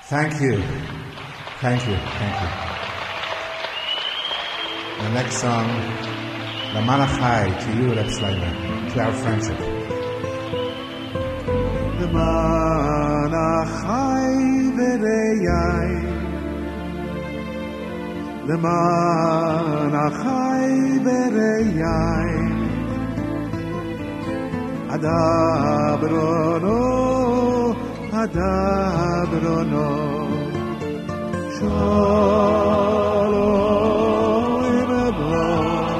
Thank you. Thank you. Thank you. The next song, La Manachai, to you, Reb Shlomo, to our friendship. La Manachai v'reyai, La Manachai v'reyai, Adabrono, Adabrono, Shalom Abroad.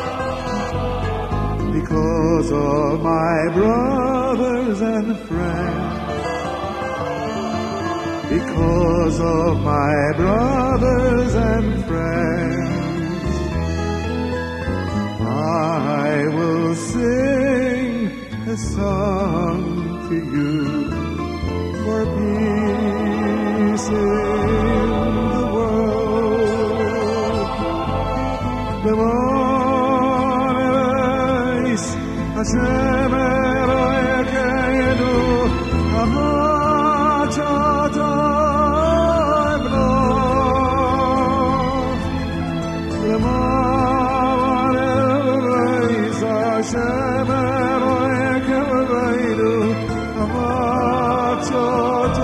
Because of my brothers and friends, because of my brothers and friends, I will sing a song to you for peace in the world. B'mon ereis Hashem Eloheinu Hamachat Avnot. B'mon ereis Hashem Eloheinu Hamachat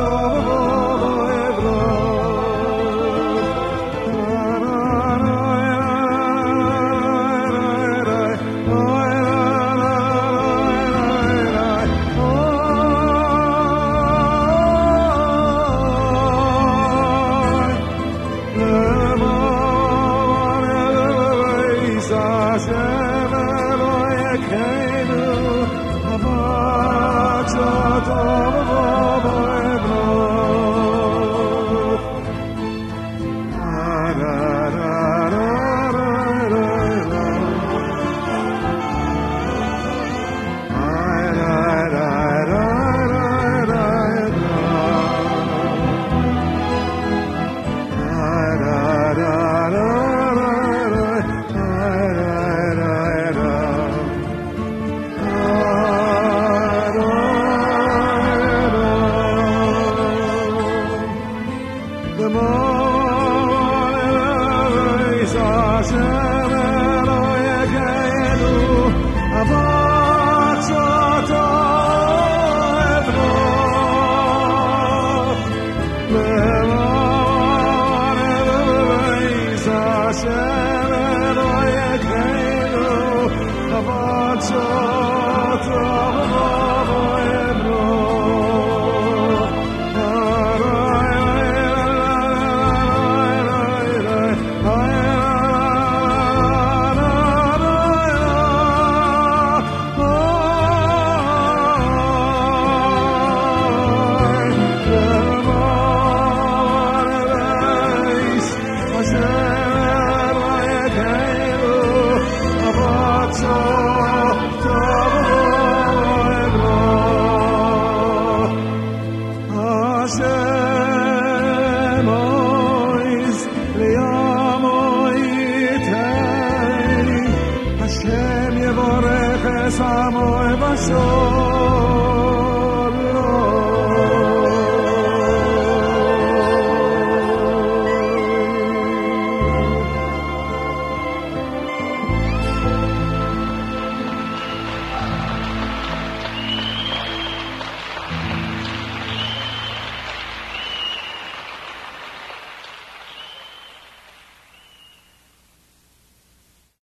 Hashem yevorech es amo v'shor.